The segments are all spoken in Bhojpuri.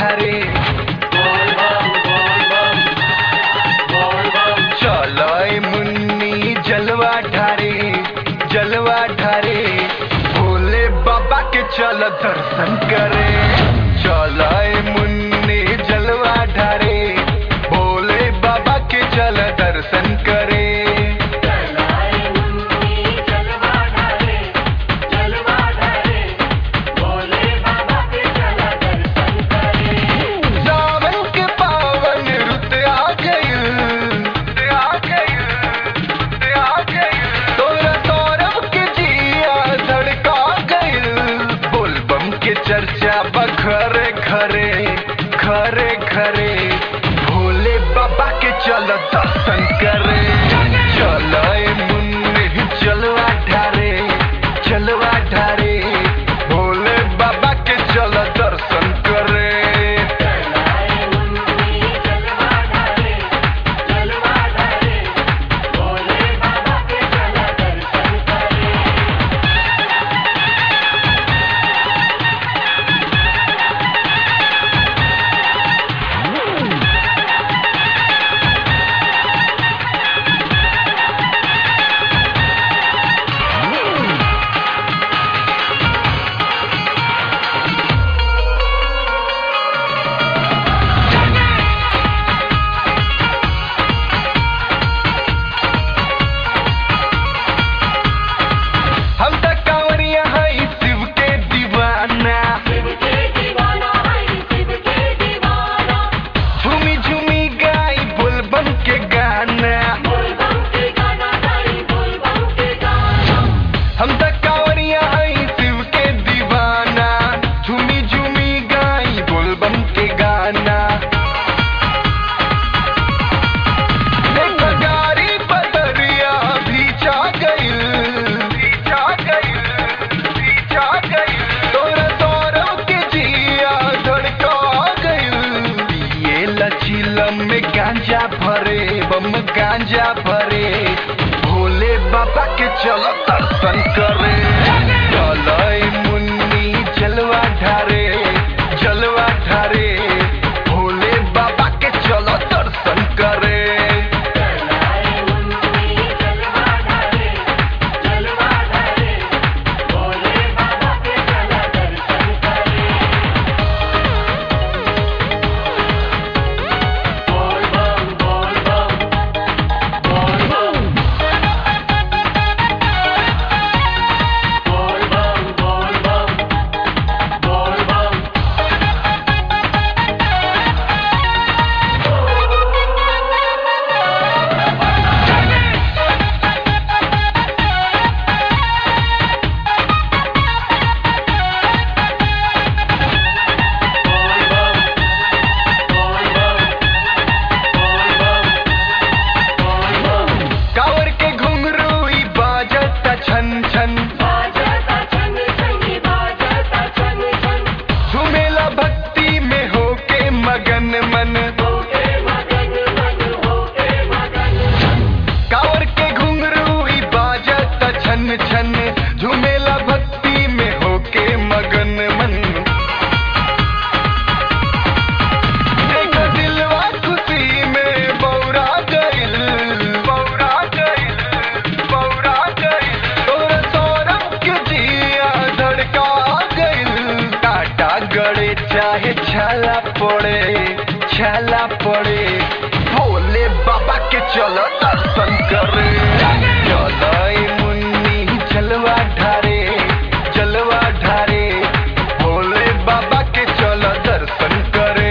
ढारे चलाए मुन्नी जलवा ढारे भोले बाबा के चल दर्शन करे चलाए मुन्नी जलवा ढारे भोले बाबा के चल दर्शन करे चर्चा बखरे घरे घरे भोले बाबा के चल दर्शन करे चलाए मुन्नी जलवा ढारे भोले बाबा के चल दर्शन करे गांजा भरे भोले बाबा के चलो दर्शन करे चलाए मुन्नी जलवा ढारे भोले बाबा के चलो दर्शन करे झूमेला भक्ति में होके मगन मन एक दिलवा खुशी में बौरा गइल तोरा सौरभ के जिया धड़का गइल काटा गड़े चाहे छाला पड़े भोले बाबा के चलो दर्शन करे चलाए मुन्नी जलवा ढारे भोले बाबा के चलो दर्शन करे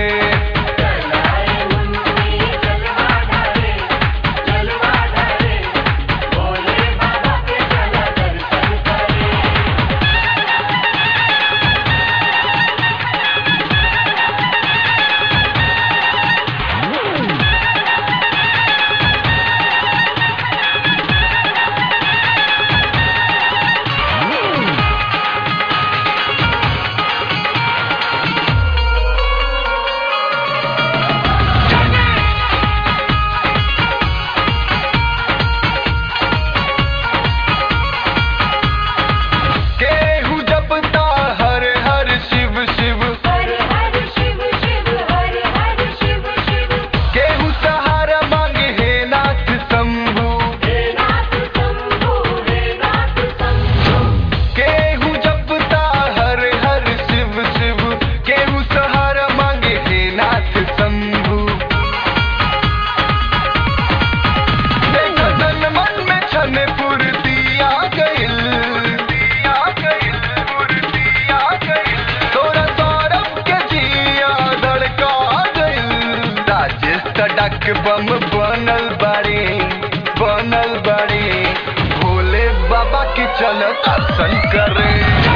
टाटा के बम बनल बाड़े भोले बाबा की चल दर्शन करे।